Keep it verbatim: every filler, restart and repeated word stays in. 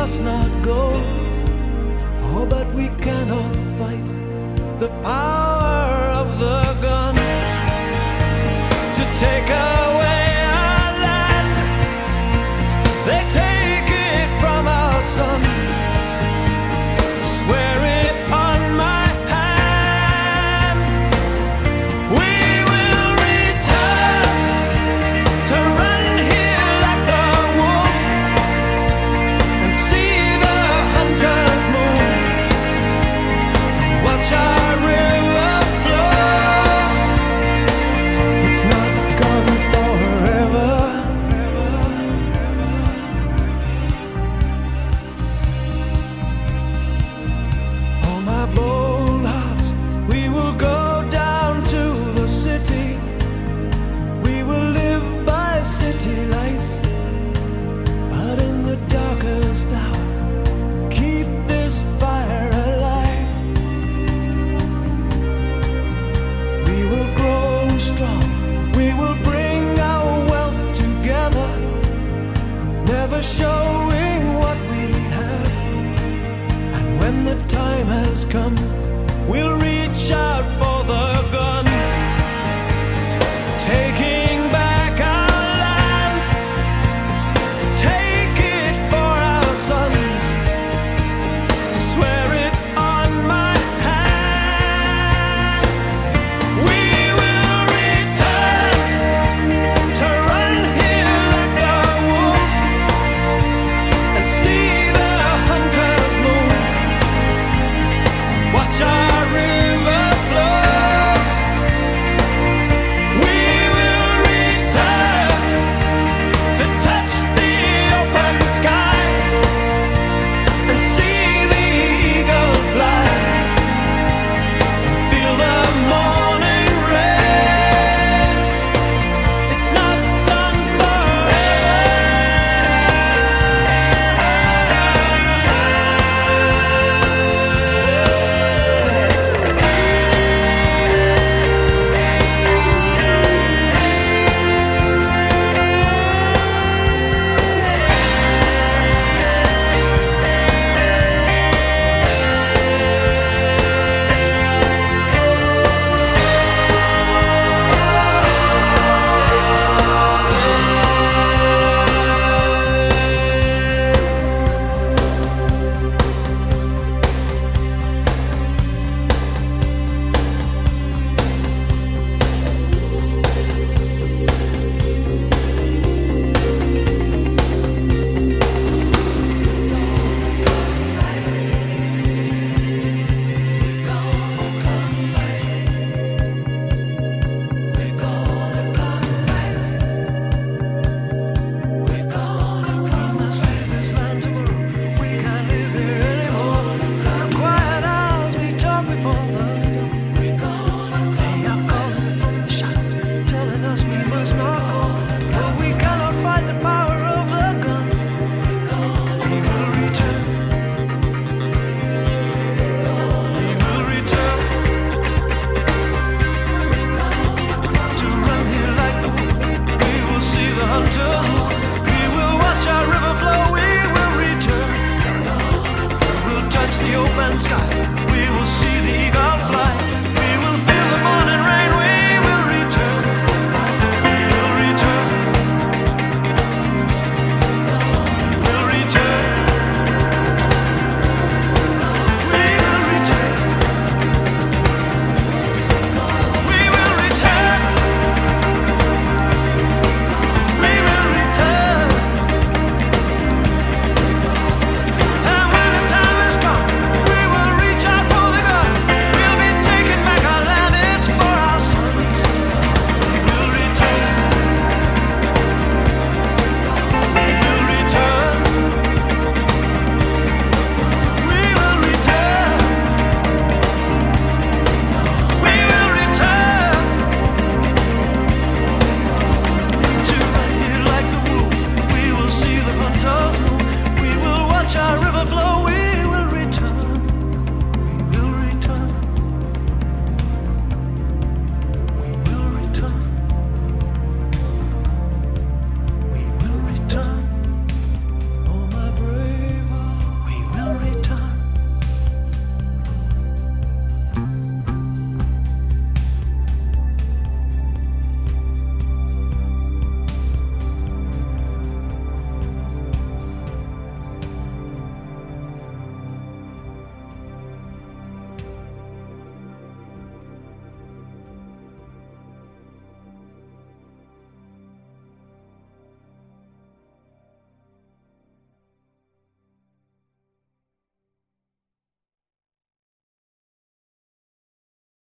must not go. Oh, but we cannot fight the power of the gun to take away our land. They take it from our sons. Swear it on my hand. We will return to run here like the wolf and see the hunters move. Watch our river flow. It's not gone forever. Oh, my bold hearts, we will go down to the city. We will live by city lights, but in the darkest hour, keep this fire alive. We will grow strong, we will bring our wealth together, never showing what we have. And when the time has come